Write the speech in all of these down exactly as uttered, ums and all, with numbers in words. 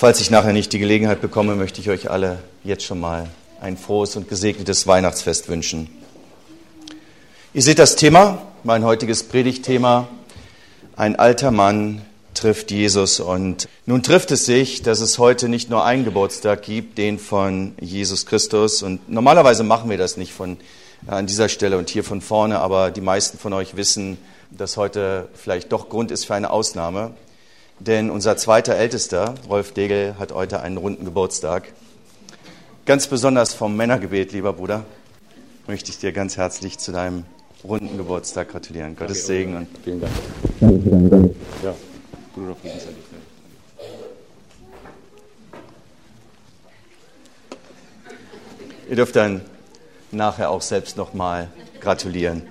Falls ich nachher nicht die Gelegenheit bekomme, möchte ich euch alle jetzt schon mal ein frohes und gesegnetes Weihnachtsfest wünschen. Ihr seht das Thema, mein heutiges Predigtthema, ein alter Mann trifft Jesus. Und nun trifft es sich, dass es heute nicht nur einen Geburtstag gibt, den von Jesus Christus. Und normalerweise machen wir das nicht von an dieser Stelle und hier von vorne, aber die meisten von euch wissen, dass heute vielleicht doch Grund ist für eine Ausnahme. Denn unser zweiter Ältester, Rolf Degel, hat heute einen runden Geburtstag. Ganz besonders vom Männergebet, lieber Bruder, möchte ich dir ganz herzlich zu deinem runden Geburtstag gratulieren. Gottes Danke, Segen und vielen Dank. Danke, danke, danke. Ja, Bruder, ihr dürft dann nachher auch selbst nochmal gratulieren.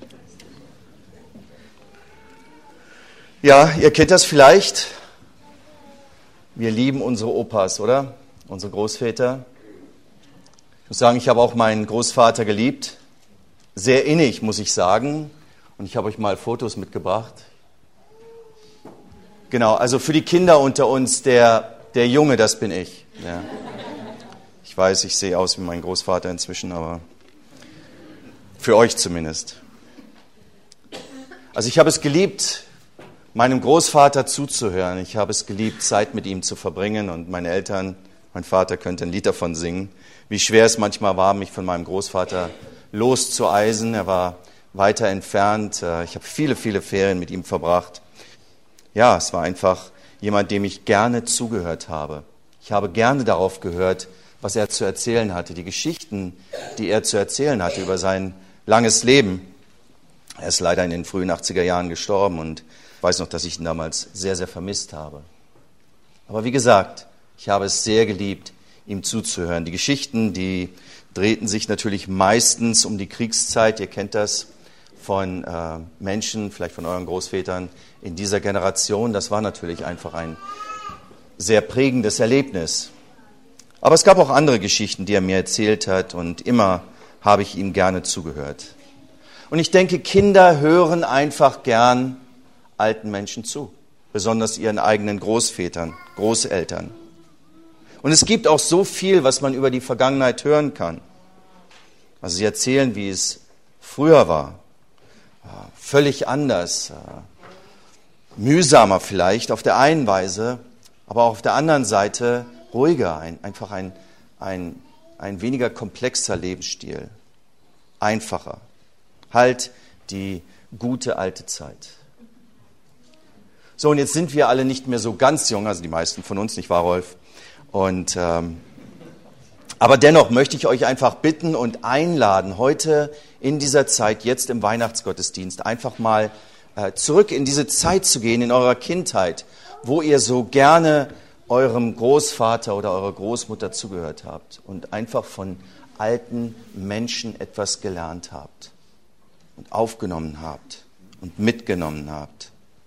Ja, ihr kennt das vielleicht. Wir lieben unsere Opas, oder? Unsere Großväter. Ich muss sagen, ich habe auch meinen Großvater geliebt. Sehr innig, muss ich sagen. Und ich habe euch mal Fotos mitgebracht. Genau, also für die Kinder unter uns, der, der Junge, das bin ich. Ja. Ich weiß, ich sehe aus wie mein Großvater inzwischen, aber für euch zumindest. Also ich habe es geliebt, meinem Großvater zuzuhören. Ich habe es geliebt, Zeit mit ihm zu verbringen. Und meine Eltern, mein Vater könnte ein Lied davon singen, wie schwer es manchmal war, mich von meinem Großvater loszueisen. Er war weiter entfernt. Ich habe viele, viele Ferien mit ihm verbracht. Ja, es war einfach jemand, dem ich gerne zugehört habe. Ich habe gerne darauf gehört, was er zu erzählen hatte, die Geschichten, die er zu erzählen hatte über sein langes Leben. Er ist leider in den frühen achtziger Jahren gestorben und ich weiß noch, dass ich ihn damals sehr, sehr vermisst habe. Aber wie gesagt, ich habe es sehr geliebt, ihm zuzuhören. Die Geschichten, die drehten sich natürlich meistens um die Kriegszeit. Ihr kennt das von äh, Menschen, vielleicht von euren Großvätern in dieser Generation. Das war natürlich einfach ein sehr prägendes Erlebnis. Aber es gab auch andere Geschichten, die er mir erzählt hat und immer habe ich ihm gerne zugehört. Und ich denke, Kinder hören einfach gern alten Menschen zu, besonders ihren eigenen Großvätern, Großeltern. Und es gibt auch so viel, was man über die Vergangenheit hören kann. Also sie erzählen, wie es früher war, völlig anders, mühsamer vielleicht auf der einen Weise, aber auch auf der anderen Seite ruhiger, ein, einfach ein, ein, ein weniger komplexer Lebensstil, einfacher. Halt die gute alte Zeit. So, und jetzt sind wir alle nicht mehr so ganz jung, also die meisten von uns, nicht wahr, Rolf? Und, ähm, aber dennoch möchte ich euch einfach bitten und einladen, heute in dieser Zeit, jetzt im Weihnachtsgottesdienst, einfach mal äh, zurück in diese Zeit zu gehen, in eurer Kindheit, wo ihr so gerne eurem Großvater oder eurer Großmutter zugehört habt und einfach von alten Menschen etwas gelernt habt und aufgenommen habt und mitgenommen habt.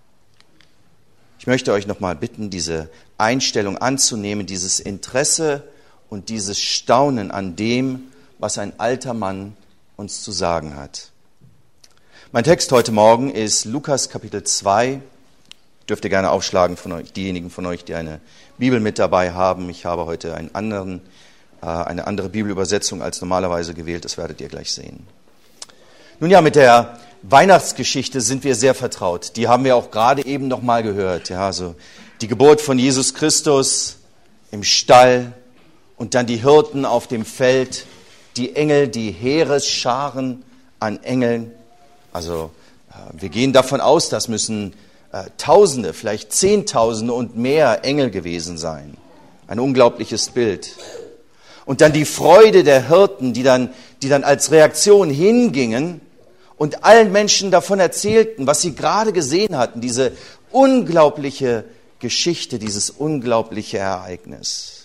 Ich möchte euch nochmal bitten, diese Einstellung anzunehmen, dieses Interesse und dieses Staunen an dem, was ein alter Mann uns zu sagen hat. Mein Text heute Morgen ist Lukas Kapitel zwei. Dürft ihr gerne aufschlagen, von euch, diejenigen von euch, die eine Bibel mit dabei haben. Ich habe heute einen anderen, äh, eine andere Bibelübersetzung als normalerweise gewählt, das werdet ihr gleich sehen. Nun ja, mit der Weihnachtsgeschichte sind wir sehr vertraut. Die haben wir auch gerade eben noch mal gehört. Ja, also die Geburt von Jesus Christus im Stall und dann die Hirten auf dem Feld, die Engel, die Heeresscharen an Engeln. Also wir gehen davon aus, das müssen äh, Tausende, vielleicht Zehntausende und mehr Engel gewesen sein. Ein unglaubliches Bild. Und dann die Freude der Hirten, die dann, die dann als Reaktion hingingen und allen Menschen davon erzählten, was sie gerade gesehen hatten, diese unglaubliche Geschichte, dieses unglaubliche Ereignis.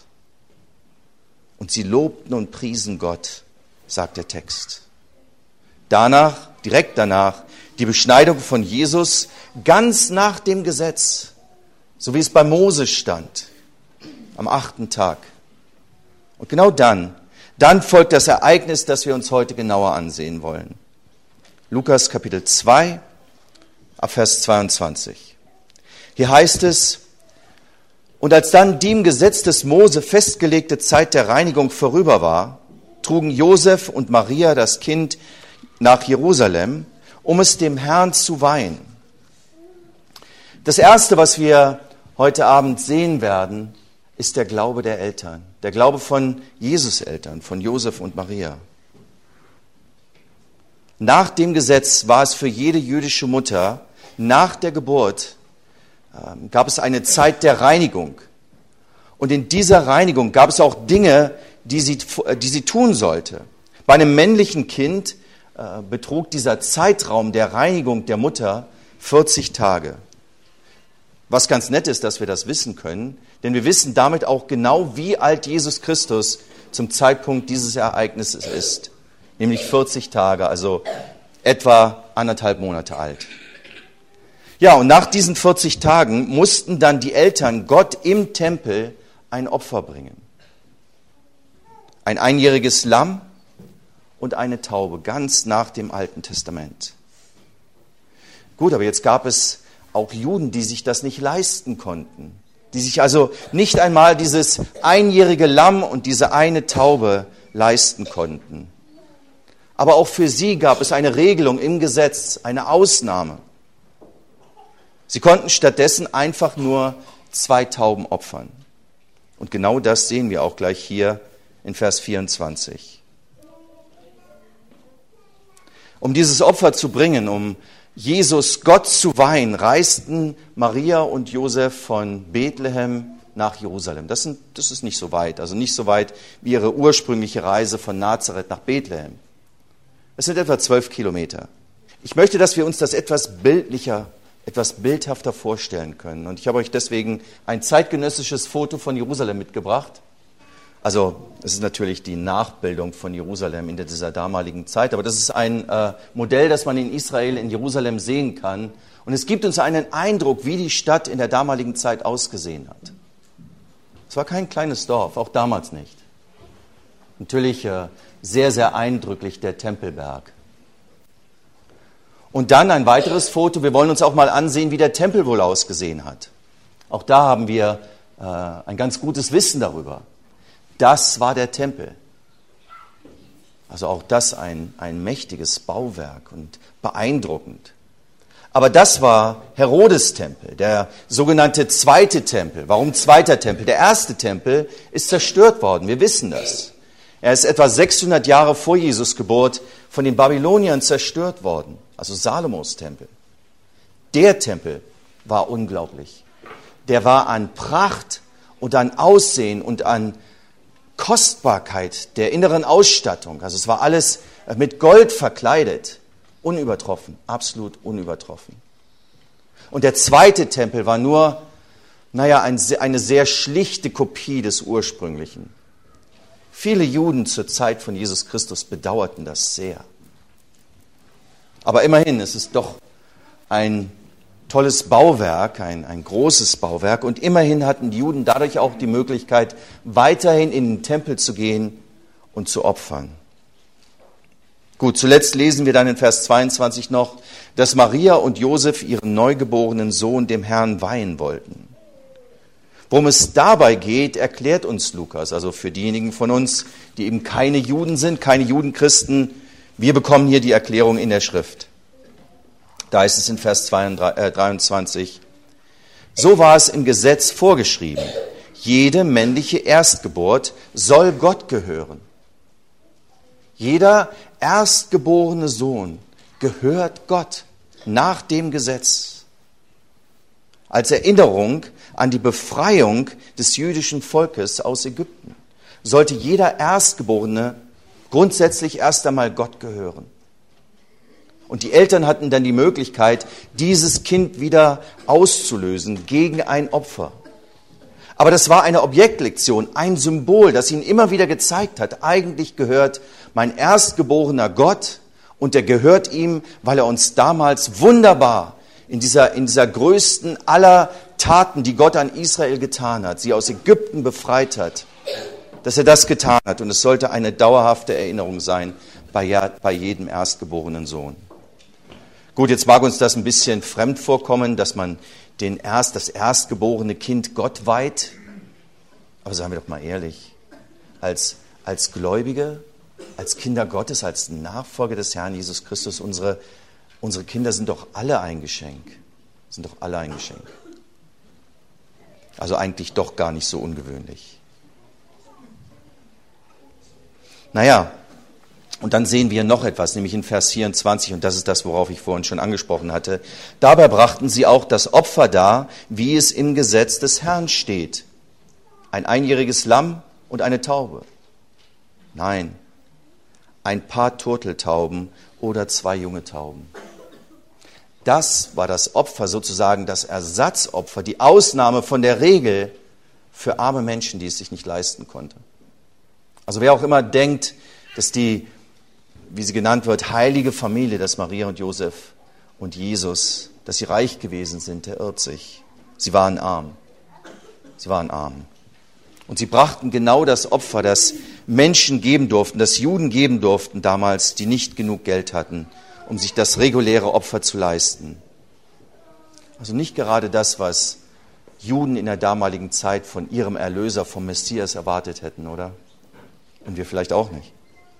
Und sie lobten und priesen Gott, sagt der Text. Danach, direkt danach, die Beschneidung von Jesus, ganz nach dem Gesetz, so wie es bei Mose stand, am achten Tag. Und genau dann, dann folgt das Ereignis, das wir uns heute genauer ansehen wollen. Lukas Kapitel zwei, ab Vers zweiundzwanzig. Hier heißt es, Und als dann die im Gesetz des Mose festgelegte Zeit der Reinigung vorüber war, trugen Josef und Maria das Kind nach Jerusalem, um es dem Herrn zu weihen. Das Erste, was wir heute Abend sehen werden, ist der Glaube der Eltern, der Glaube von Jesus' Eltern, von Josef und Maria. Nach dem Gesetz war es für jede jüdische Mutter, nach der Geburt äh, gab es eine Zeit der Reinigung. Und in dieser Reinigung gab es auch Dinge, die sie, die sie tun sollte. Bei einem männlichen Kind äh, betrug dieser Zeitraum der Reinigung der Mutter vierzig Tage. Was ganz nett ist, dass wir das wissen können, denn wir wissen damit auch genau, wie alt Jesus Christus zum Zeitpunkt dieses Ereignisses ist. Nämlich vierzig Tage, also etwa anderthalb Monate alt. Ja, und nach diesen vierzig Tagen mussten dann die Eltern Gott im Tempel ein Opfer bringen. Ein einjähriges Lamm und eine Taube, ganz nach dem Alten Testament. Gut, aber jetzt gab es auch Juden, die sich das nicht leisten konnten, die sich also nicht einmal dieses einjährige Lamm und diese eine Taube leisten konnten. Aber auch für sie gab es eine Regelung im Gesetz, eine Ausnahme. Sie konnten stattdessen einfach nur zwei Tauben opfern. Und genau das sehen wir auch gleich hier in Vers vierundzwanzig. Um dieses Opfer zu bringen, um Jesus Gott zu weihen, reisten Maria und Josef von Bethlehem nach Jerusalem. Das, sind, das ist nicht so weit, also nicht so weit wie ihre ursprüngliche Reise von Nazareth nach Bethlehem. Es sind etwa zwölf Kilometer. Ich möchte, dass wir uns das etwas bildlicher, etwas bildhafter vorstellen können. Und ich habe euch deswegen ein zeitgenössisches Foto von Jerusalem mitgebracht. Also es ist natürlich die Nachbildung von Jerusalem in dieser damaligen Zeit, aber das ist ein äh, Modell, das man in Israel, in Jerusalem sehen kann. Und es gibt uns einen Eindruck, wie die Stadt in der damaligen Zeit ausgesehen hat. Es war kein kleines Dorf, auch damals nicht. Natürlich äh, sehr, sehr eindrücklich der Tempelberg. Und dann ein weiteres Foto, wir wollen uns auch mal ansehen, wie der Tempel wohl ausgesehen hat. Auch da haben wir äh, ein ganz gutes Wissen darüber. Das war der Tempel. Also auch das ein, ein mächtiges Bauwerk und beeindruckend. Aber das war Herodes Tempel, der sogenannte zweite Tempel. Warum zweiter Tempel? Der erste Tempel ist zerstört worden, wir wissen das. Er ist etwa sechshundert Jahre vor Jesus Geburt von den Babyloniern zerstört worden, also Salomos Tempel. Der Tempel war unglaublich. Der war an Pracht und an Aussehen und an Kostbarkeit der inneren Ausstattung, also es war alles mit Gold verkleidet, unübertroffen, absolut unübertroffen. Und der zweite Tempel war nur, naja, ein, eine sehr schlichte Kopie des ursprünglichen. Viele Juden zur Zeit von Jesus Christus bedauerten das sehr. Aber immerhin, es ist doch ein tolles Bauwerk, ein, ein großes Bauwerk. Und immerhin hatten die Juden dadurch auch die Möglichkeit, weiterhin in den Tempel zu gehen und zu opfern. Gut, zuletzt lesen wir dann in Vers zweiundzwanzig noch, dass Maria und Josef ihren neugeborenen Sohn dem Herrn weihen wollten. Worum es dabei geht, erklärt uns Lukas. Also für diejenigen von uns, die eben keine Juden sind, keine Judenchristen, wir bekommen hier die Erklärung in der Schrift. Da ist es in Vers dreiundzwanzig. So war es im Gesetz vorgeschrieben. Jede männliche Erstgeburt soll Gott gehören. Jeder erstgeborene Sohn gehört Gott nach dem Gesetz. Als Erinnerung an die Befreiung des jüdischen Volkes aus Ägypten sollte jeder Erstgeborene grundsätzlich erst einmal Gott gehören. Und die Eltern hatten dann die Möglichkeit, dieses Kind wieder auszulösen gegen ein Opfer. Aber das war eine Objektlektion, ein Symbol, das ihnen immer wieder gezeigt hat, eigentlich gehört mein Erstgeborener Gott und der gehört ihm, weil er uns damals wunderbar in dieser, in dieser größten aller Taten, die Gott an Israel getan hat, sie aus Ägypten befreit hat, dass er das getan hat. Und es sollte eine dauerhafte Erinnerung sein bei, bei jedem erstgeborenen Sohn. Gut, jetzt mag uns das ein bisschen fremd vorkommen, dass man den erst, das erstgeborene Kind Gott weiht. Aber seien wir doch mal ehrlich, als, als Gläubige, als Kinder Gottes, als Nachfolger des Herrn Jesus Christus, unsere, unsere Kinder sind doch alle ein Geschenk. Sind doch alle ein Geschenk. Also eigentlich doch gar nicht so ungewöhnlich. Naja, und dann sehen wir noch etwas, nämlich in Vers vierundzwanzig, und das ist das, worauf ich vorhin schon angesprochen hatte. Dabei brachten sie auch das Opfer dar, wie es im Gesetz des Herrn steht. Ein einjähriges Lamm und eine Taube. Nein, ein paar Turteltauben oder zwei junge Tauben. Das war das Opfer, sozusagen das Ersatzopfer, die Ausnahme von der Regel für arme Menschen, die es sich nicht leisten konnten. Also wer auch immer denkt, dass die, wie sie genannt wird, heilige Familie, dass Maria und Josef und Jesus, dass sie reich gewesen sind, der irrt sich. Sie waren arm. Sie waren arm. Und sie brachten genau das Opfer, das Menschen geben durften, das Juden geben durften damals, die nicht genug Geld hatten, um sich das reguläre Opfer zu leisten. Also nicht gerade das, was Juden in der damaligen Zeit von ihrem Erlöser, vom Messias erwartet hätten, oder? Und wir vielleicht auch nicht.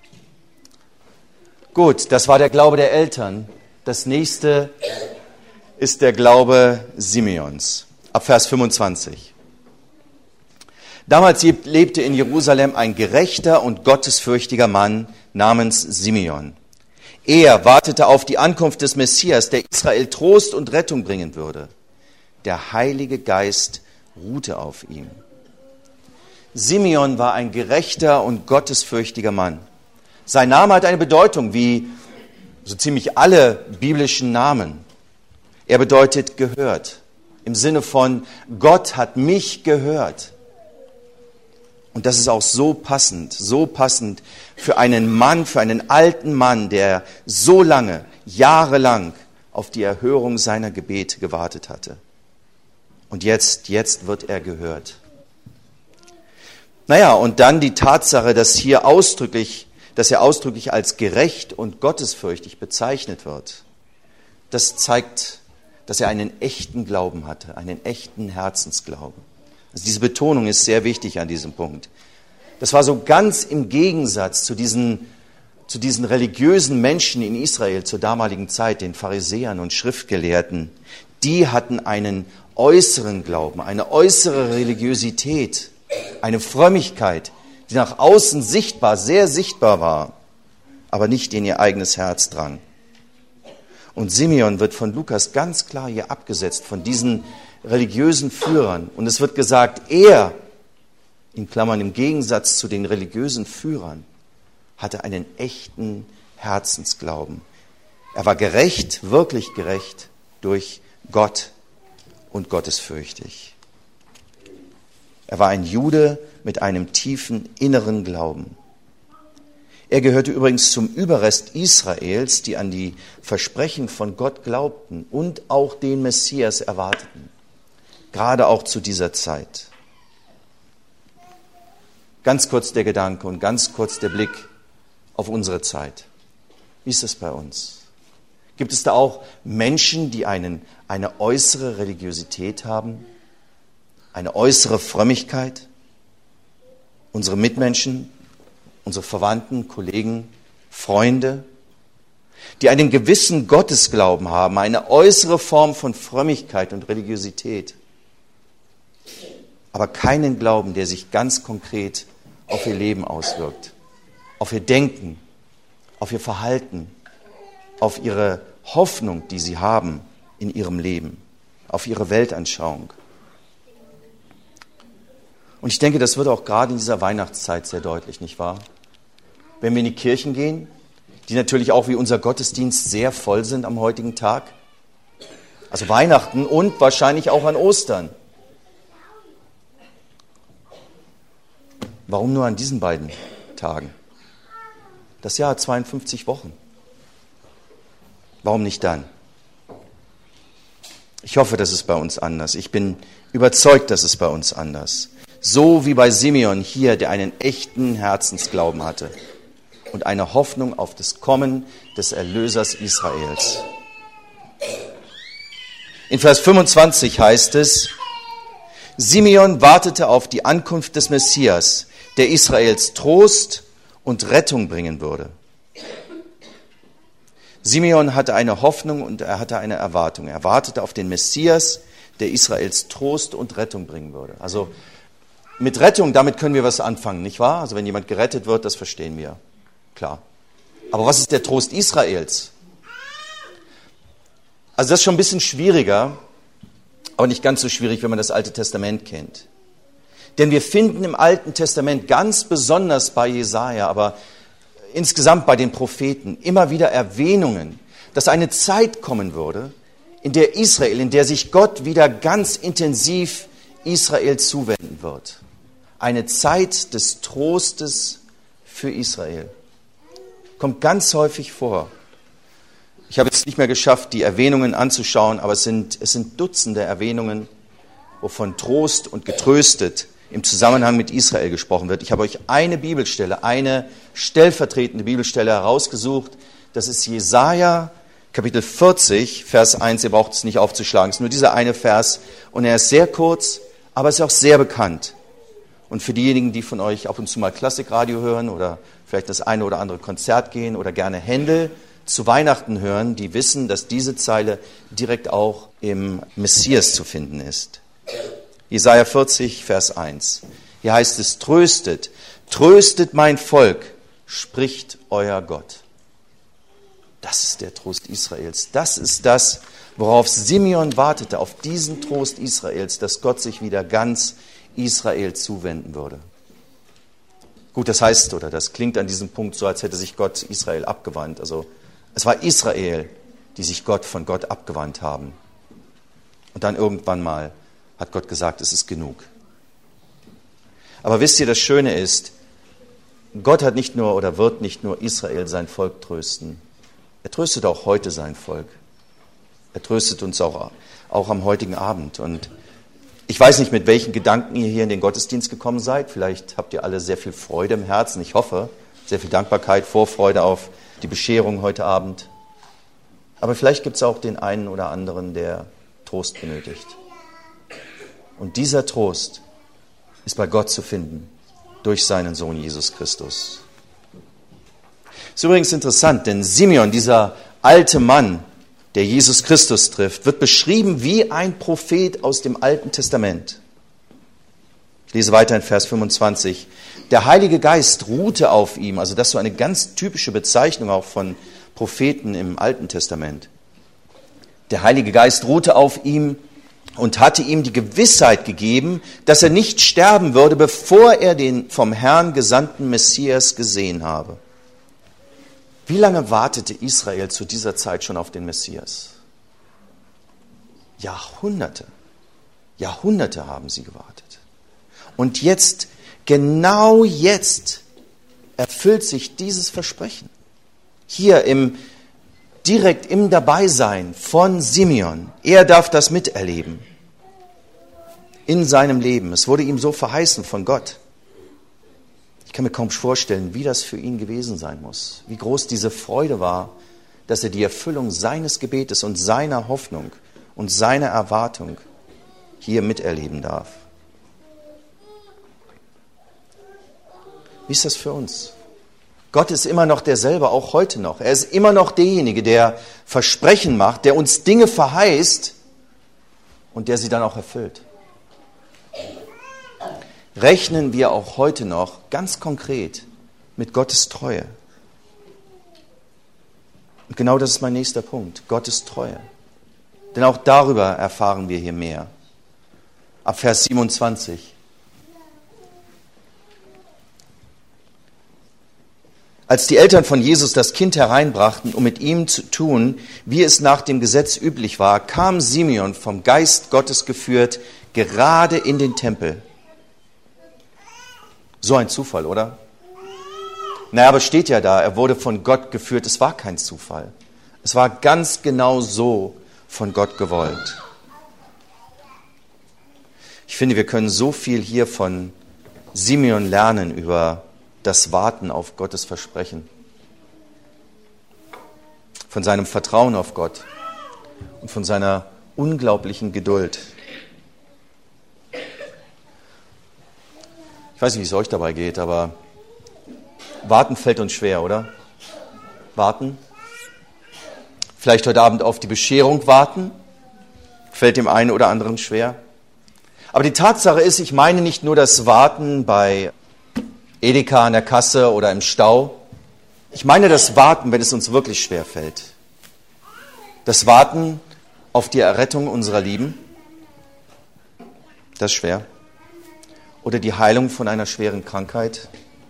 Gut, das war der Glaube der Eltern. Das nächste ist der Glaube Simeons. Ab Vers fünfundzwanzig. Damals lebte in Jerusalem ein gerechter und gottesfürchtiger Mann namens Simeon. Er wartete auf die Ankunft des Messias, der Israel Trost und Rettung bringen würde. Der Heilige Geist ruhte auf ihm. Simeon war ein gerechter und gottesfürchtiger Mann. Sein Name hat eine Bedeutung, wie so ziemlich alle biblischen Namen. Er bedeutet gehört, im Sinne von Gott hat mich gehört. Und das ist auch so passend, so passend für einen Mann, für einen alten Mann, der so lange, jahrelang auf die Erhörung seiner Gebete gewartet hatte. Und jetzt, jetzt wird er gehört. Naja, und dann die Tatsache, dass hier ausdrücklich, dass er ausdrücklich als gerecht und gottesfürchtig bezeichnet wird. Das zeigt, dass er einen echten Glauben hatte, einen echten Herzensglauben. Also diese Betonung ist sehr wichtig an diesem Punkt. Das war so ganz im Gegensatz zu diesen, zu diesen religiösen Menschen in Israel zur damaligen Zeit, den Pharisäern und Schriftgelehrten. Die hatten einen äußeren Glauben, eine äußere Religiosität, eine Frömmigkeit, die nach außen sichtbar, sehr sichtbar war, aber nicht in ihr eigenes Herz drang. Und Simeon wird von Lukas ganz klar hier abgesetzt, von diesen religiösen Führern. Und es wird gesagt, er, in Klammern im Gegensatz zu den religiösen Führern, hatte einen echten Herzensglauben. Er war gerecht, wirklich gerecht durch Gott und gottesfürchtig. Er war ein Jude mit einem tiefen inneren Glauben. Er gehörte übrigens zum Überrest Israels, die an die Versprechen von Gott glaubten und auch den Messias erwarteten. Gerade auch zu dieser Zeit. Ganz kurz der Gedanke und ganz kurz der Blick auf unsere Zeit. Wie ist es bei uns? Gibt es da auch Menschen, die einen, eine äußere Religiosität haben? Eine äußere Frömmigkeit? Unsere Mitmenschen, unsere Verwandten, Kollegen, Freunde, die einen gewissen Gottesglauben haben, eine äußere Form von Frömmigkeit und Religiosität, aber keinen Glauben, der sich ganz konkret auf ihr Leben auswirkt, auf ihr Denken, auf ihr Verhalten, auf ihre Hoffnung, die sie haben in ihrem Leben, auf ihre Weltanschauung. Und ich denke, das wird auch gerade in dieser Weihnachtszeit sehr deutlich, nicht wahr? Wenn wir in die Kirchen gehen, die natürlich auch wie unser Gottesdienst sehr voll sind am heutigen Tag, also Weihnachten und wahrscheinlich auch an Ostern. Warum nur an diesen beiden Tagen? Das Jahr hat zweiundfünfzig Wochen. Warum nicht dann? Ich hoffe, das ist bei uns anders. Ich bin überzeugt, dass es bei uns anders. So wie bei Simeon hier, der einen echten Herzensglauben hatte und eine Hoffnung auf das Kommen des Erlösers Israels. In Vers fünfundzwanzig heißt es, Simeon wartete auf die Ankunft des Messias, der Israels Trost und Rettung bringen würde. Simeon hatte eine Hoffnung und er hatte eine Erwartung. Er wartete auf den Messias, der Israels Trost und Rettung bringen würde. Also mit Rettung, damit können wir was anfangen, nicht wahr? Also wenn jemand gerettet wird, das verstehen wir, klar. Aber was ist der Trost Israels? Also das ist schon ein bisschen schwieriger, aber nicht ganz so schwierig, wenn man das Alte Testament kennt. Denn wir finden im Alten Testament ganz besonders bei Jesaja, aber insgesamt bei den Propheten immer wieder Erwähnungen, dass eine Zeit kommen würde, in der Israel, in der sich Gott wieder ganz intensiv Israel zuwenden wird. Eine Zeit des Trostes für Israel. Kommt ganz häufig vor. Ich habe es nicht mehr geschafft, die Erwähnungen anzuschauen, aber es sind, es sind Dutzende Erwähnungen, wo von Trost und getröstet im Zusammenhang mit Israel gesprochen wird. Ich habe euch eine Bibelstelle, eine stellvertretende Bibelstelle herausgesucht. Das ist Jesaja, Kapitel vierzig, Vers eins. Ihr braucht es nicht aufzuschlagen, es ist nur dieser eine Vers. Und er ist sehr kurz, aber es ist auch sehr bekannt. Und für diejenigen, die von euch ab und zu mal Klassikradio hören oder vielleicht das eine oder andere Konzert gehen oder gerne Händel zu Weihnachten hören, die wissen, dass diese Zeile direkt auch im Messias zu finden ist. Jesaja vierzig, Vers eins. Hier heißt es, tröstet, tröstet mein Volk, spricht euer Gott. Das ist der Trost Israels. Das ist das, worauf Simeon wartete, auf diesen Trost Israels, dass Gott sich wieder ganz Israel zuwenden würde. Gut, das heißt, oder das klingt an diesem Punkt so, als hätte sich Gott Israel abgewandt. Also es war Israel, die sich Gott von Gott abgewandt haben. Und dann irgendwann mal hat Gott gesagt, es ist genug. Aber wisst ihr, das Schöne ist, Gott hat nicht nur oder wird nicht nur Israel, sein Volk, trösten. Er tröstet auch heute sein Volk. Er tröstet uns auch, auch am heutigen Abend. Und ich weiß nicht, mit welchen Gedanken ihr hier in den Gottesdienst gekommen seid. Vielleicht habt ihr alle sehr viel Freude im Herzen. Ich hoffe, sehr viel Dankbarkeit, Vorfreude auf die Bescherung heute Abend. Aber vielleicht gibt es auch den einen oder anderen, der Trost benötigt. Und dieser Trost ist bei Gott zu finden, durch seinen Sohn Jesus Christus. Ist übrigens interessant, denn Simeon, dieser alte Mann, der Jesus Christus trifft, wird beschrieben wie ein Prophet aus dem Alten Testament. Ich lese weiter in Vers fünfundzwanzig. Der Heilige Geist ruhte auf ihm, also das ist so eine ganz typische Bezeichnung auch von Propheten im Alten Testament. Der Heilige Geist ruhte auf ihm und hatte ihm die Gewissheit gegeben, dass er nicht sterben würde, bevor er den vom Herrn gesandten Messias gesehen habe. Wie lange wartete Israel zu dieser Zeit schon auf den Messias? Jahrhunderte. Jahrhunderte haben sie gewartet. Und jetzt, genau jetzt, erfüllt sich dieses Versprechen. Hier im direkt im Dabeisein von Simeon. Er darf das miterleben. In seinem Leben. Es wurde ihm so verheißen von Gott. Ich kann mir kaum vorstellen, wie das für ihn gewesen sein muss. Wie groß diese Freude war, dass er die Erfüllung seines Gebetes und seiner Hoffnung und seiner Erwartung hier miterleben darf. Wie ist das für uns? Gott ist immer noch derselbe, auch heute noch. Er ist immer noch derjenige, der Versprechen macht, der uns Dinge verheißt und der sie dann auch erfüllt. Rechnen wir auch heute noch ganz konkret mit Gottes Treue. Und genau das ist mein nächster Punkt, Gottes Treue. Denn auch darüber erfahren wir hier mehr. Ab Vers siebenundzwanzig. Als die Eltern von Jesus das Kind hereinbrachten, um mit ihm zu tun, wie es nach dem Gesetz üblich war, kam Simeon vom Geist Gottes geführt, gerade in den Tempel. So ein Zufall, oder? Naja, aber steht ja da, er wurde von Gott geführt. Es war kein Zufall. Es war ganz genau so von Gott gewollt. Ich finde, wir können so viel hier von Simeon lernen über das Warten auf Gottes Versprechen, von seinem Vertrauen auf Gott und von seiner unglaublichen Geduld. Ich weiß nicht, wie es euch dabei geht, aber warten fällt uns schwer, oder? Warten. Vielleicht heute Abend auf die Bescherung warten. Fällt dem einen oder anderen schwer. Aber die Tatsache ist, ich meine nicht nur das Warten bei Edeka an der Kasse oder im Stau. Ich meine das Warten, wenn es uns wirklich schwer fällt. Das Warten auf die Errettung unserer Lieben. Das ist schwer. Oder die Heilung von einer schweren Krankheit.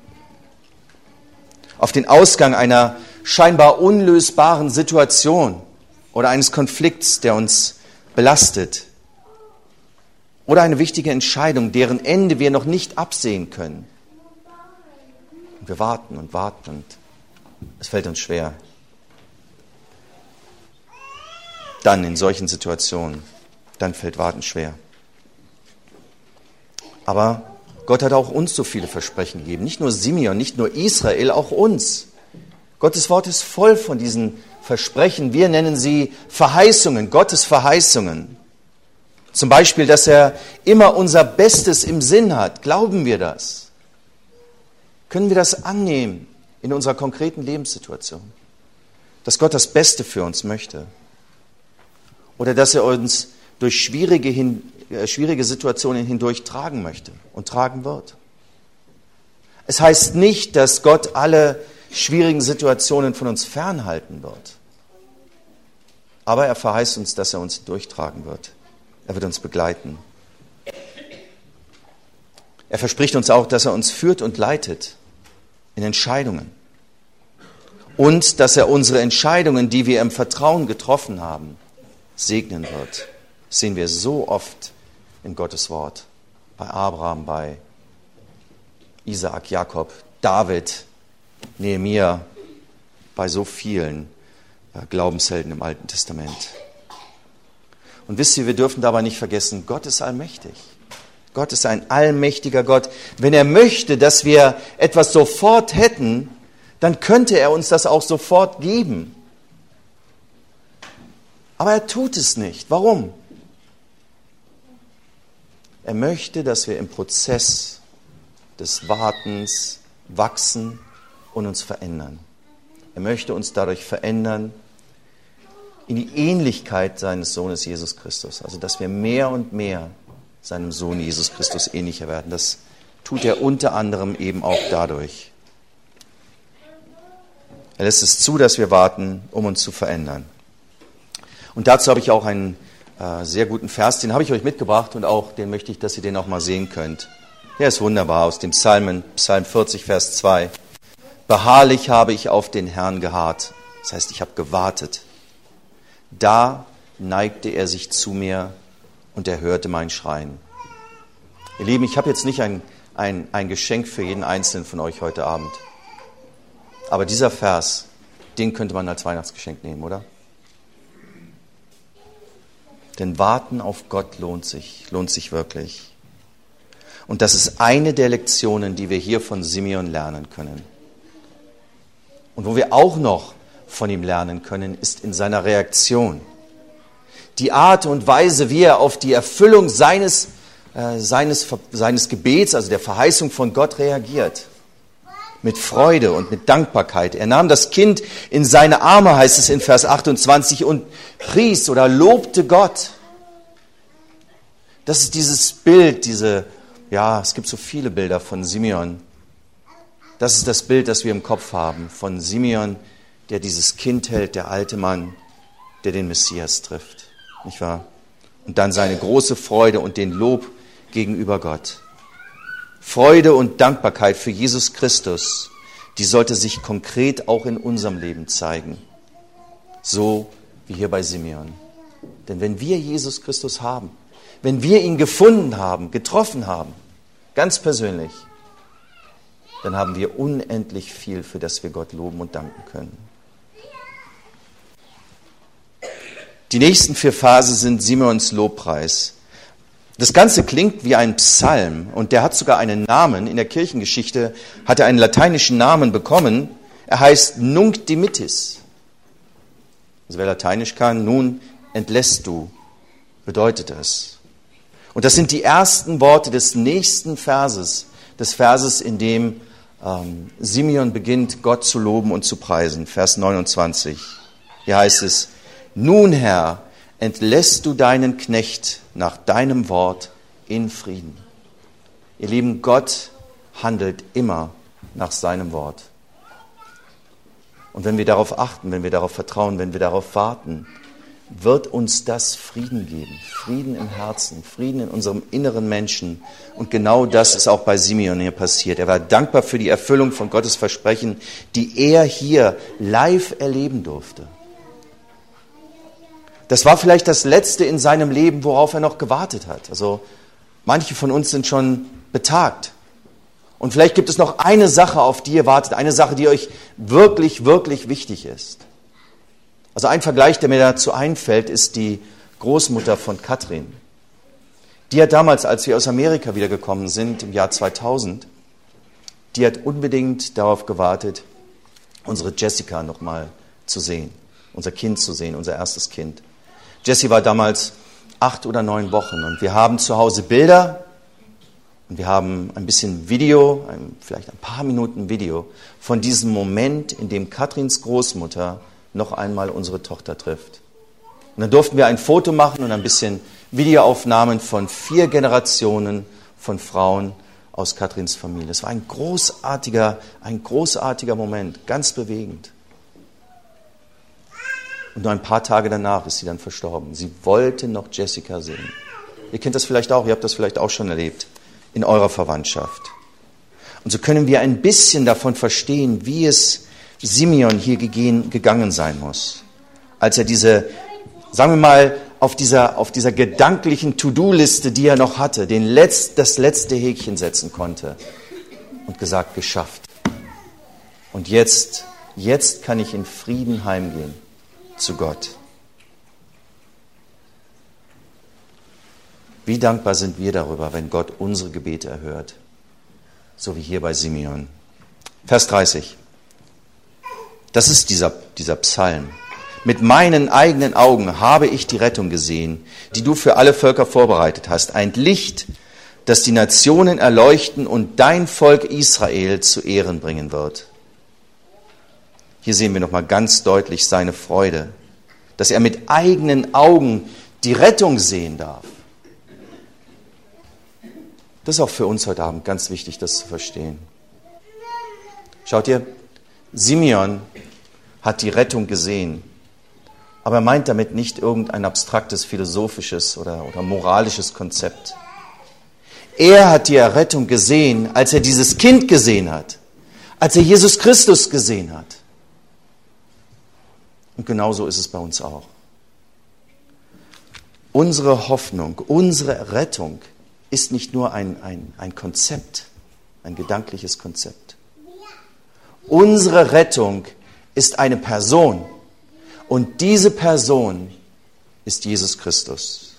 Auf den Ausgang einer scheinbar unlösbaren Situation oder eines Konflikts, der uns belastet. Oder eine wichtige Entscheidung, deren Ende wir noch nicht absehen können. Und wir warten und warten und es fällt uns schwer. Dann in solchen Situationen, dann fällt Warten schwer. Aber Gott hat auch uns so viele Versprechen gegeben. Nicht nur Simeon, nicht nur Israel, auch uns. Gottes Wort ist voll von diesen Versprechen. Wir nennen sie Verheißungen, Gottes Verheißungen. Zum Beispiel, dass er immer unser Bestes im Sinn hat. Glauben wir das? Können wir das annehmen in unserer konkreten Lebenssituation? Dass Gott das Beste für uns möchte? Oder dass er uns durch schwierige, hin, äh, schwierige Situationen hindurch tragen möchte und tragen wird? Es heißt nicht, dass Gott alle schwierigen Situationen von uns fernhalten wird. Aber er verheißt uns, dass er uns durchtragen wird. Er wird uns begleiten. Er verspricht uns auch, dass er uns führt und leitet in Entscheidungen. Und dass er unsere Entscheidungen, die wir im Vertrauen getroffen haben, segnen wird. Das sehen wir so oft in Gottes Wort. Bei Abraham, bei Isaak, Jakob, David, Nehemia, bei so vielen Glaubenshelden im Alten Testament. Und wisst ihr, wir dürfen dabei nicht vergessen, Gott ist allmächtig. Gott ist ein allmächtiger Gott. Wenn er möchte, dass wir etwas sofort hätten, dann könnte er uns das auch sofort geben. Aber er tut es nicht. Warum? Er möchte, dass wir im Prozess des Wartens wachsen und uns verändern. Er möchte uns dadurch verändern in die Ähnlichkeit seines Sohnes Jesus Christus. Also, dass wir mehr und mehr seinem Sohn Jesus Christus ähnlicher werden. Das tut er unter anderem eben auch dadurch. Er lässt es zu, dass wir warten, um uns zu verändern. Und dazu habe ich auch einen äh, sehr guten Vers, den habe ich euch mitgebracht und auch den möchte ich, dass ihr den auch mal sehen könnt. Der ist wunderbar, aus dem Psalmen, Psalm vierzig, Vers zwei. Beharrlich habe ich auf den Herrn geharrt. Das heißt, ich habe gewartet. Da neigte er sich zu mir und er hörte mein Schreien. Ihr Lieben, ich habe jetzt nicht ein, ein, ein Geschenk für jeden Einzelnen von euch heute Abend. Aber dieser Vers, den könnte man als Weihnachtsgeschenk nehmen, oder? Denn Warten auf Gott lohnt sich, lohnt sich wirklich. Und das ist eine der Lektionen, die wir hier von Simeon lernen können. Und wo wir auch noch von ihm lernen können, ist in seiner Reaktion. Die Art und Weise, wie er auf die Erfüllung seines, äh, seines, seines Gebets, also der Verheißung von Gott, reagiert. Mit Freude und mit Dankbarkeit. Er nahm das Kind in seine Arme, heißt es in Vers achtundzwanzig, und pries oder lobte Gott. Das ist dieses Bild, diese, ja, es gibt so viele Bilder von Simeon. Das ist das Bild, das wir im Kopf haben, von Simeon, der dieses Kind hält, der alte Mann, der den Messias trifft. Nicht wahr? Und dann seine große Freude und den Lob gegenüber Gott. Freude und Dankbarkeit für Jesus Christus, die sollte sich konkret auch in unserem Leben zeigen. So wie hier bei Simeon. Denn wenn wir Jesus Christus haben, wenn wir ihn gefunden haben, getroffen haben, ganz persönlich, dann haben wir unendlich viel, für das wir Gott loben und danken können. Die nächsten vier Verse sind Simeons Lobpreis. Das Ganze klingt wie ein Psalm und der hat sogar einen Namen. In der Kirchengeschichte hat er einen lateinischen Namen bekommen. Er heißt Nunc dimittis. Also wer Lateinisch kann, nun entlässt du. bedeutet es. Und das sind die ersten Worte des nächsten Verses, des Verses, in dem ähm, Simeon beginnt, Gott zu loben und zu preisen. Vers neunundzwanzig. Hier heißt es: Nun, Herr, entlässt du deinen Knecht nach deinem Wort in Frieden. Ihr Lieben, Gott handelt immer nach seinem Wort. Und wenn wir darauf achten, wenn wir darauf vertrauen, wenn wir darauf warten, wird uns das Frieden geben. Frieden im Herzen, Frieden in unserem inneren Menschen. Und genau das ist auch bei Simeon hier passiert. Er war dankbar für die Erfüllung von Gottes Versprechen, die er hier live erleben durfte. Das war vielleicht das Letzte in seinem Leben, worauf er noch gewartet hat. Also manche von uns sind schon betagt. Und vielleicht gibt es noch eine Sache, auf die ihr wartet, eine Sache, die euch wirklich, wirklich wichtig ist. Also ein Vergleich, der mir dazu einfällt, ist die Großmutter von Katrin. Die hat damals, als wir aus Amerika wiedergekommen sind, im Jahr zweitausend, die hat unbedingt darauf gewartet, unsere Jessica nochmal zu sehen, unser Kind zu sehen, unser erstes Kind. Jessie war damals acht oder neun Wochen und wir haben zu Hause Bilder und wir haben ein bisschen Video, ein, vielleicht ein paar Minuten Video von diesem Moment, in dem Katrins Großmutter noch einmal unsere Tochter trifft. Und dann durften wir ein Foto machen und ein bisschen Videoaufnahmen von vier Generationen von Frauen aus Katrins Familie. Es war ein großartiger, ein großartiger Moment, ganz bewegend. Und nur ein paar Tage danach ist sie dann verstorben. Sie wollte noch Jessica sehen. Ihr kennt das vielleicht auch, ihr habt das vielleicht auch schon erlebt in eurer Verwandtschaft. Und so können wir ein bisschen davon verstehen, wie es Simeon hier gegangen sein muss, als er diese, sagen wir mal, auf dieser, auf dieser gedanklichen To-Do-Liste, die er noch hatte, den Letz-, das letzte Häkchen setzen konnte und gesagt, geschafft. Und jetzt, jetzt kann ich in Frieden heimgehen zu Gott. Wie dankbar sind wir darüber, wenn Gott unsere Gebete erhört, so wie hier bei Simeon. Vers dreißig. Das ist dieser, dieser Psalm. Mit meinen eigenen Augen habe ich die Rettung gesehen, die du für alle Völker vorbereitet hast. Ein Licht, das die Nationen erleuchten und dein Volk Israel zu Ehren bringen wird. Hier sehen wir nochmal ganz deutlich seine Freude, dass er mit eigenen Augen die Rettung sehen darf. Das ist auch für uns heute Abend ganz wichtig, das zu verstehen. Schaut ihr, Simeon hat die Rettung gesehen, aber er meint damit nicht irgendein abstraktes, philosophisches oder, oder moralisches Konzept. Er hat die Errettung gesehen, als er dieses Kind gesehen hat, als er Jesus Christus gesehen hat. Und genauso ist es bei uns auch. Unsere Hoffnung, unsere Rettung ist nicht nur ein, ein, ein Konzept, ein gedankliches Konzept. Unsere Rettung ist eine Person und diese Person ist Jesus Christus.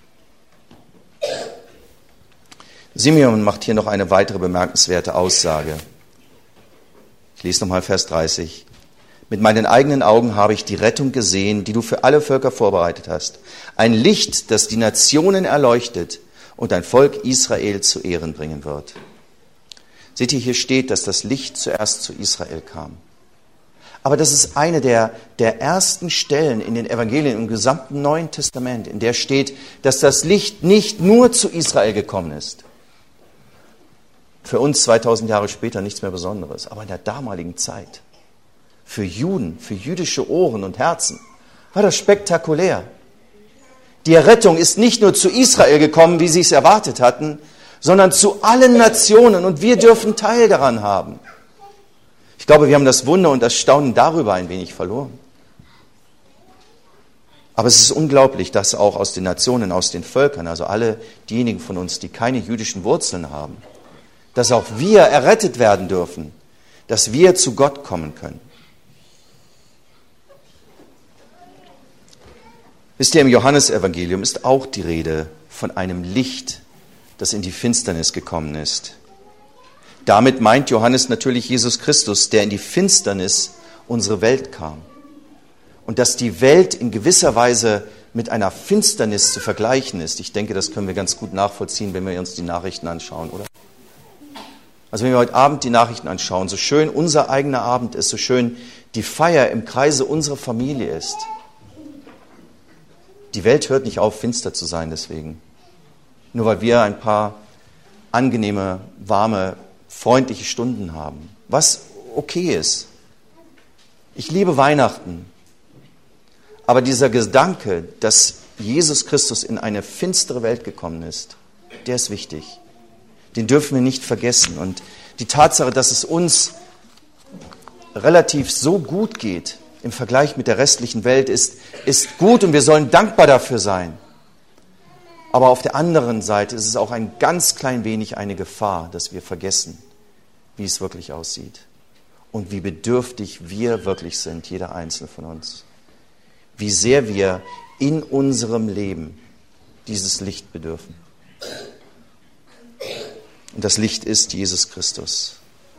Simeon macht hier noch eine weitere bemerkenswerte Aussage. Ich lese nochmal Vers dreißig. Mit meinen eigenen Augen habe ich die Rettung gesehen, die du für alle Völker vorbereitet hast. Ein Licht, das die Nationen erleuchtet und dein Volk Israel zu Ehren bringen wird. Seht ihr, hier steht, dass das Licht zuerst zu Israel kam. Aber das ist eine der, der ersten Stellen in den Evangelien im gesamten Neuen Testament, in der steht, dass das Licht nicht nur zu Israel gekommen ist. Für uns zweitausend Jahre später nichts mehr Besonderes, aber in der damaligen Zeit, für Juden, für jüdische Ohren und Herzen, war das spektakulär. Die Errettung ist nicht nur zu Israel gekommen, wie sie es erwartet hatten, sondern zu allen Nationen und wir dürfen Teil daran haben. Ich glaube, wir haben das Wunder und das Staunen darüber ein wenig verloren. Aber es ist unglaublich, dass auch aus den Nationen, aus den Völkern, also alle diejenigen von uns, die keine jüdischen Wurzeln haben, dass auch wir errettet werden dürfen, dass wir zu Gott kommen können. Wisst ihr, im Johannesevangelium ist auch die Rede von einem Licht, das in die Finsternis gekommen ist. Damit meint Johannes natürlich Jesus Christus, der in die Finsternis unserer Welt kam. Und dass die Welt in gewisser Weise mit einer Finsternis zu vergleichen ist. Ich denke, das können wir ganz gut nachvollziehen, wenn wir uns die Nachrichten anschauen, oder? Also wenn wir heute Abend die Nachrichten anschauen, so schön unser eigener Abend ist, so schön die Feier im Kreise unserer Familie ist. Die Welt hört nicht auf, finster zu sein deswegen. Nur weil wir ein paar angenehme, warme, freundliche Stunden haben. Was okay ist. Ich liebe Weihnachten. Aber dieser Gedanke, dass Jesus Christus in eine finstere Welt gekommen ist, der ist wichtig. Den dürfen wir nicht vergessen. Und die Tatsache, dass es uns relativ so gut geht im Vergleich mit der restlichen Welt, ist, ist gut und wir sollen dankbar dafür sein. Aber auf der anderen Seite ist es auch ein ganz klein wenig eine Gefahr, dass wir vergessen, wie es wirklich aussieht und wie bedürftig wir wirklich sind, jeder Einzelne von uns. Wie sehr wir in unserem Leben dieses Licht bedürfen. Und das Licht ist Jesus Christus.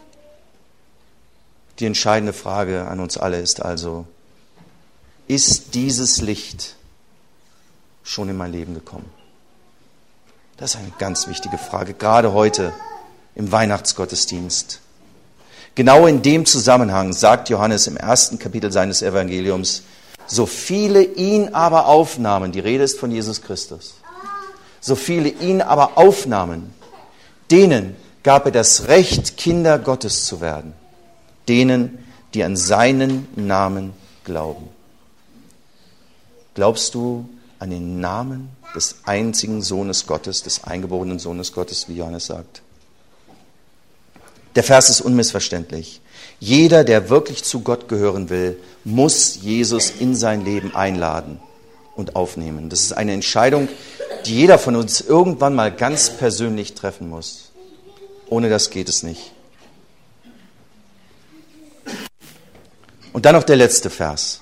Die entscheidende Frage an uns alle ist also, ist dieses Licht schon in mein Leben gekommen? Das ist eine ganz wichtige Frage, gerade heute im Weihnachtsgottesdienst. Genau in dem Zusammenhang sagt Johannes im ersten Kapitel seines Evangeliums, so viele ihn aber aufnahmen, die Rede ist von Jesus Christus, so viele ihn aber aufnahmen, denen gab er das Recht, Kinder Gottes zu werden, denen, die an seinen Namen glauben. Glaubst du an den Namen des einzigen Sohnes Gottes, des eingeborenen Sohnes Gottes, wie Johannes sagt? Der Vers ist unmissverständlich. Jeder, der wirklich zu Gott gehören will, muss Jesus in sein Leben einladen und aufnehmen. Das ist eine Entscheidung, die jeder von uns irgendwann mal ganz persönlich treffen muss. Ohne das geht es nicht. Und dann noch der letzte Vers.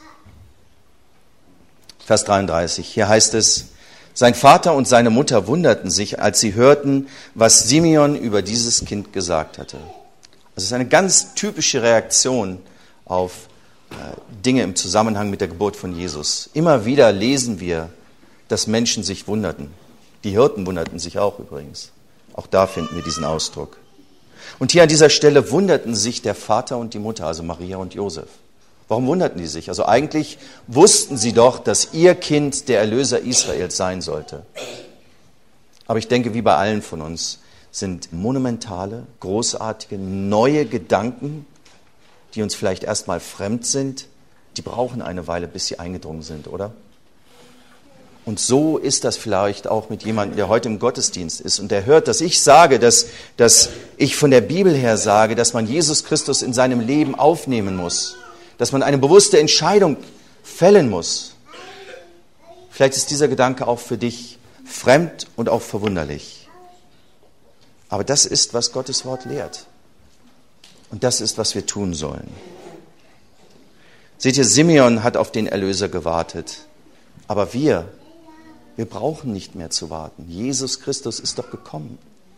Vers dreiunddreißig. Hier heißt es, sein Vater und seine Mutter wunderten sich, als sie hörten, was Simeon über dieses Kind gesagt hatte. Das ist eine ganz typische Reaktion auf äh, Dinge im Zusammenhang mit der Geburt von Jesus. Immer wieder lesen wir, dass Menschen sich wunderten. Die Hirten wunderten sich auch übrigens. Auch da finden wir diesen Ausdruck. Und hier an dieser Stelle wunderten sich der Vater und die Mutter, also Maria und Josef. Warum wunderten die sich? Also eigentlich wussten sie doch, dass ihr Kind der Erlöser Israels sein sollte. Aber ich denke, wie bei allen von uns, sind monumentale, großartige, neue Gedanken, die uns vielleicht erstmal fremd sind, die brauchen eine Weile, bis sie eingedrungen sind, oder? Und so ist das vielleicht auch mit jemandem, der heute im Gottesdienst ist und der hört, dass ich sage, dass, dass ich von der Bibel her sage, dass man Jesus Christus in seinem Leben aufnehmen muss, dass man eine bewusste Entscheidung fällen muss. Vielleicht ist dieser Gedanke auch für dich fremd und auch verwunderlich. Aber das ist, was Gottes Wort lehrt. Und das ist, was wir tun sollen. Seht ihr, Simeon hat auf den Erlöser gewartet. Aber wir, wir brauchen nicht mehr zu warten. Jesus Christus ist doch gekommen.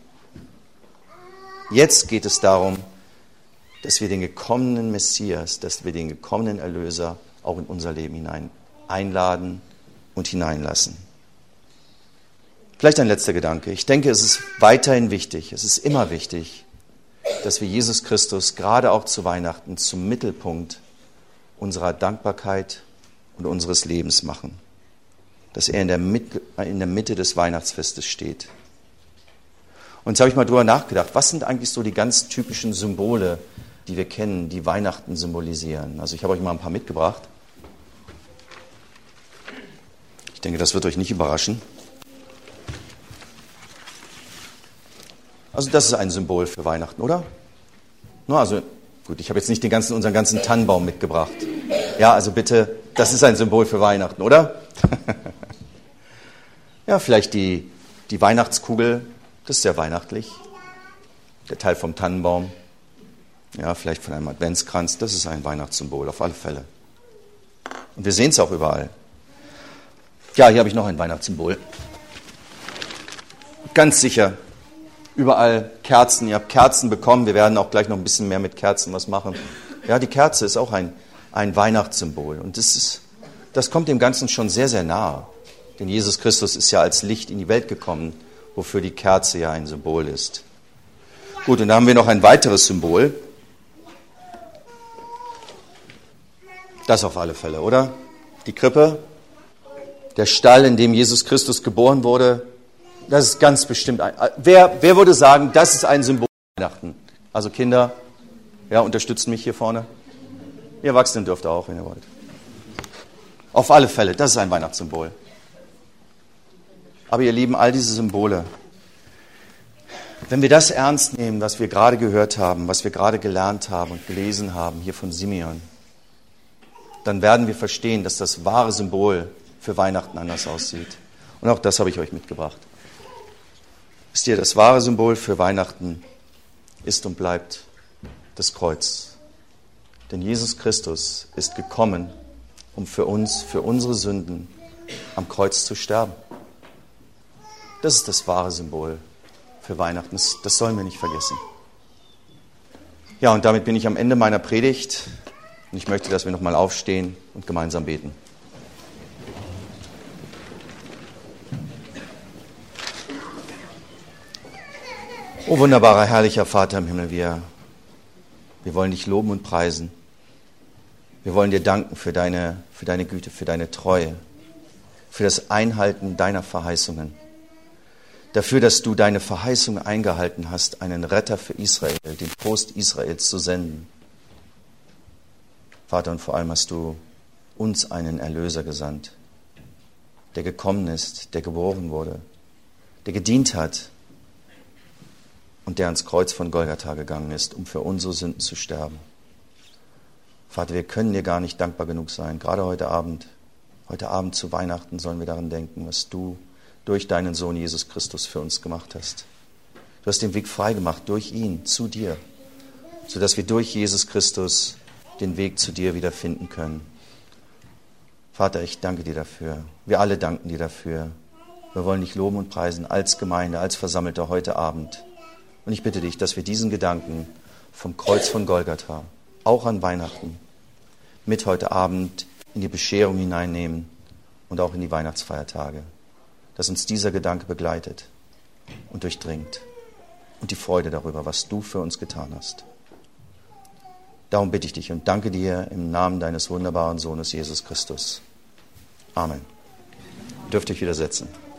Jetzt geht es darum, dass wir den gekommenen Messias, dass wir den gekommenen Erlöser auch in unser Leben hinein einladen und hineinlassen. Vielleicht ein letzter Gedanke. Ich denke, es ist weiterhin wichtig, es ist immer wichtig, dass wir Jesus Christus gerade auch zu Weihnachten zum Mittelpunkt unserer Dankbarkeit und unseres Lebens machen. Dass er in der Mitte, in der Mitte des Weihnachtsfestes steht. Und jetzt habe ich mal drüber nachgedacht, was sind eigentlich so die ganz typischen Symbole, die wir kennen, die Weihnachten symbolisieren? Also ich habe euch mal ein paar mitgebracht. Ich denke, das wird euch nicht überraschen. Also das ist ein Symbol für Weihnachten, oder? No, also gut, ich habe jetzt nicht den ganzen, unseren ganzen Tannenbaum mitgebracht. Ja, also bitte, das ist ein Symbol für Weihnachten, oder? Ja, vielleicht die, die Weihnachtskugel, das ist sehr weihnachtlich. Der Teil vom Tannenbaum, ja, vielleicht von einem Adventskranz, das ist ein Weihnachtssymbol, auf alle Fälle. Und wir sehen es auch überall. Ja, hier habe ich noch ein Weihnachtssymbol. Ganz sicher. Überall Kerzen, ihr habt Kerzen bekommen, wir werden auch gleich noch ein bisschen mehr mit Kerzen was machen. Ja, die Kerze ist auch ein, ein Weihnachtssymbol und das, ist, das kommt dem Ganzen schon sehr, sehr nahe. Denn Jesus Christus ist ja als Licht in die Welt gekommen, wofür die Kerze ja ein Symbol ist. Gut, und da haben wir noch ein weiteres Symbol. Das auf alle Fälle, oder? Die Krippe, der Stall, in dem Jesus Christus geboren wurde, das ist ganz bestimmt ein... Wer, wer würde sagen, das ist ein Symbol von Weihnachten? Also Kinder, ja, unterstützen mich hier vorne. Ihr Erwachsenen dürft auch, wenn ihr wollt. Auf alle Fälle, das ist ein Weihnachtssymbol. Aber ihr Lieben, all diese Symbole, wenn wir das ernst nehmen, was wir gerade gehört haben, was wir gerade gelernt haben und gelesen haben hier von Simeon, dann werden wir verstehen, dass das wahre Symbol für Weihnachten anders aussieht. Und auch das habe ich euch mitgebracht. Wisst ihr, das wahre Symbol für Weihnachten ist und bleibt das Kreuz. Denn Jesus Christus ist gekommen, um für uns, für unsere Sünden am Kreuz zu sterben. Das ist das wahre Symbol für Weihnachten. Das, das sollen wir nicht vergessen. Ja, und damit bin ich am Ende meiner Predigt. Und ich möchte, dass wir nochmal aufstehen und gemeinsam beten. O wunderbarer, herrlicher Vater im Himmel, wir, wir wollen dich loben und preisen. Wir wollen dir danken für deine, für deine Güte, für deine Treue, für das Einhalten deiner Verheißungen. Dafür, dass du deine Verheißung eingehalten hast, einen Retter für Israel, den Trost Israels zu senden. Vater, und vor allem hast du uns einen Erlöser gesandt, der gekommen ist, der geboren wurde, der gedient hat und der ans Kreuz von Golgatha gegangen ist, um für unsere Sünden zu sterben. Vater, wir können dir gar nicht dankbar genug sein. Gerade heute Abend, heute Abend zu Weihnachten sollen wir daran denken, was du durch deinen Sohn Jesus Christus für uns gemacht hast. Du hast den Weg frei gemacht durch ihn zu dir, sodass wir durch Jesus Christus den Weg zu dir wieder finden können. Vater, ich danke dir dafür. Wir alle danken dir dafür. Wir wollen dich loben und preisen als Gemeinde, als Versammelter heute Abend. Und ich bitte dich, dass wir diesen Gedanken vom Kreuz von Golgatha, auch an Weihnachten, mit heute Abend in die Bescherung hineinnehmen und auch in die Weihnachtsfeiertage. Dass uns dieser Gedanke begleitet und durchdringt und die Freude darüber, was du für uns getan hast. Darum bitte ich dich und danke dir im Namen deines wunderbaren Sohnes Jesus Christus. Amen. Dürft euch wieder setzen.